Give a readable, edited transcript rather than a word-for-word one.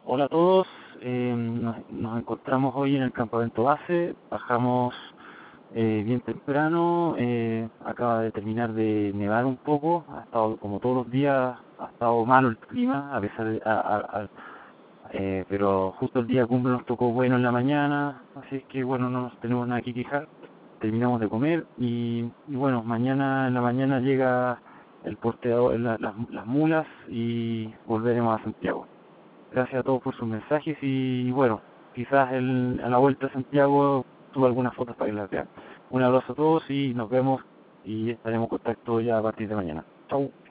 Hola a todos, nos encontramos hoy en el campamento base, bajamos bien temprano, acaba de terminar de nevar un poco, ha estado como todos los días, ha estado malo el clima, a pesar de, pero justo el día cumple nos tocó bueno en la mañana, así es que bueno, no nos tenemos nada que quejar, terminamos de comer y bueno, mañana en la mañana llega el porteador, las mulas y volveremos a Santiago. Gracias a todos por sus mensajes y bueno, quizás a la vuelta a Santiago suba algunas fotos para que las vean. Un abrazo a todos y nos vemos y estaremos en contacto ya a partir de mañana. Chau.